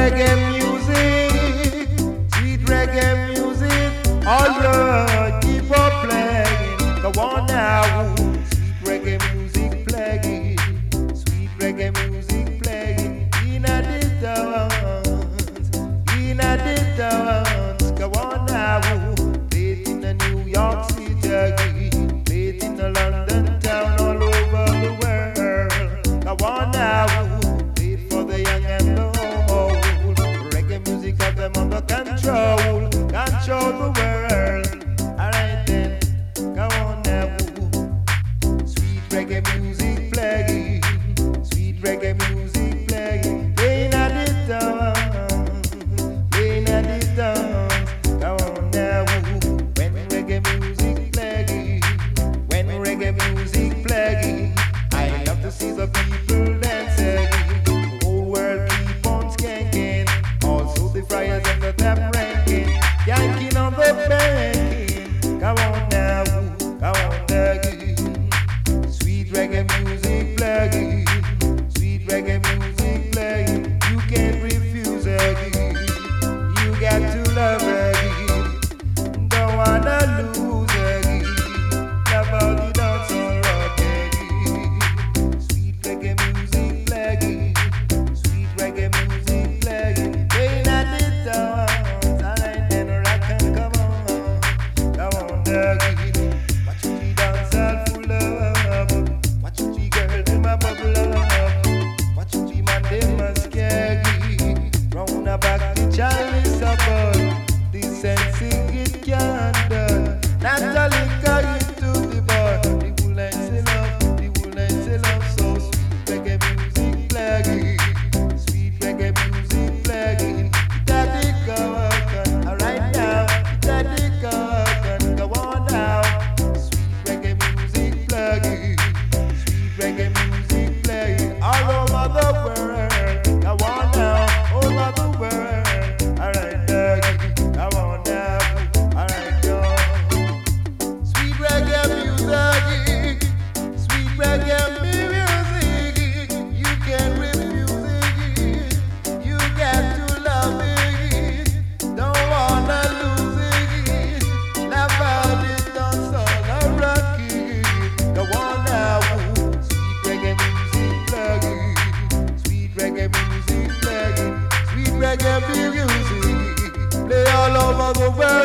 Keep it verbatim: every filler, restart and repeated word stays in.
reggae music, sweet reggae music. All right, keep on playing. Go on now, sweet reggae music playing, sweet reggae music playing. In a distance, in a distance. Go on now, play it in the New York City, play it in the London town, all over the world. Go on now, play it for the young and old. Reggae music have them under control, control the world. Alright then, go on now. Sweet reggae music playing, sweet reggae music playing. Playing at the dance, playing at the dance. Go on now. When reggae music playing, when reggae music playing, I love to see the people dancing. The whole world keep on skanking. Also the friars and the tap ranking, yanking on the banking. Come on now, come on again. Sweet reggae music playing, sweet reggae music playing. You can't refuse again. You got to love again. Don't wanna lose again. Love all the dance all rock again. Sweet reggae music playing, sweet reggae music playing. Playing at the dance, alright then rock and come on, come on again. Watch you the dance all full of, watch you the girl them a bubble up, watch you the man them a scary. Round the back the chalice a ball, the sensing it can't done. Not a liquor into the bar, the bull and say love, the bull and say love. So sweet reggae music playing, sweet reggae music playing. Daddy go on, alright now. Daddy go on, go on now. Sweet reggae music playing, sweet reggae music playing. All over the world, go on now, over the world. Alright, Daddy, go on now. Alright, go. Sweet reggae music, sweet reggae music. You can't refuse it. You got to love it. Don't wanna lose it. Love how this dance all a rock it. Go on now. Sweet reggae music playing, sweet reggae music playing, sweet reggae music. Play all over the world.